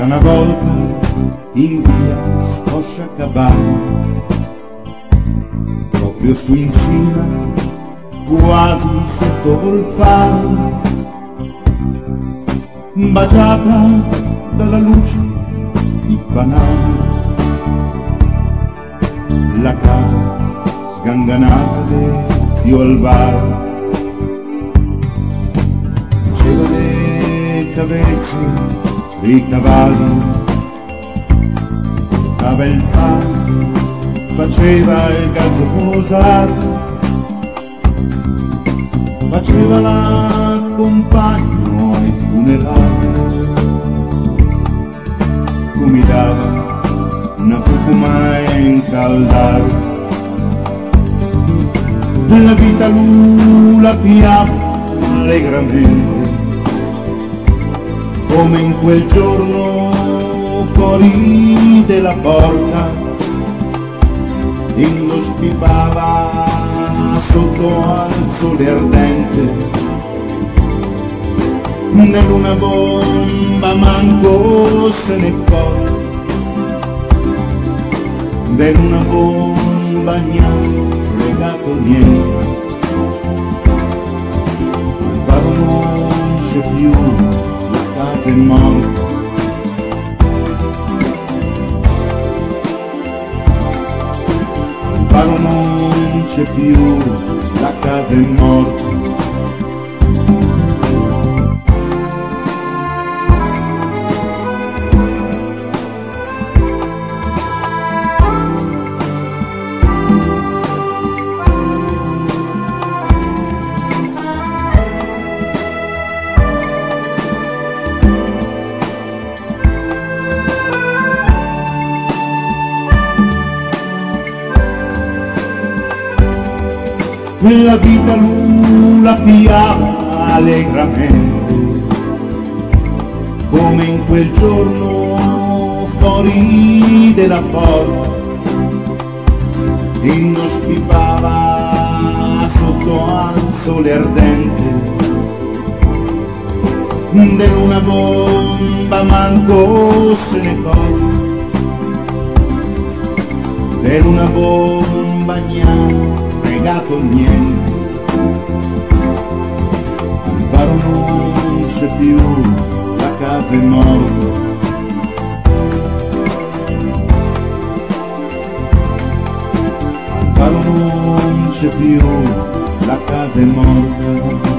una volta in via Scosciacavallo, proprio su in cima, quasi sotto il faro, baciata dalla luce di fanali, la casa sganganata del zio Alvaro. Faceva le cavezze dei cavalli, portava il pane, faceva il gazzo posato, faceva l'accompagno ai funerali, comitava una cucuma in caldaro. La vita lui la piava allegramente, come in quel giorno fuori della porta, Indo spipava sotto al sole ardente, nell'una bomba manco se ne accorse, nell'una bomba niente fregato niente. Alvaro non c'è più, la casa è morta. Alvaro non c'è più, la casa è morta. La vita lui la piava allegramente, come in quel giorno fuori della porta, Indo spipava sotto al sole ardente, nell'una bomba manco se ne accorse, nell'una bomba niente fregato niente. Alvaro non c'è più, la casa è morta. Alvaro non c'è più, la casa è morta.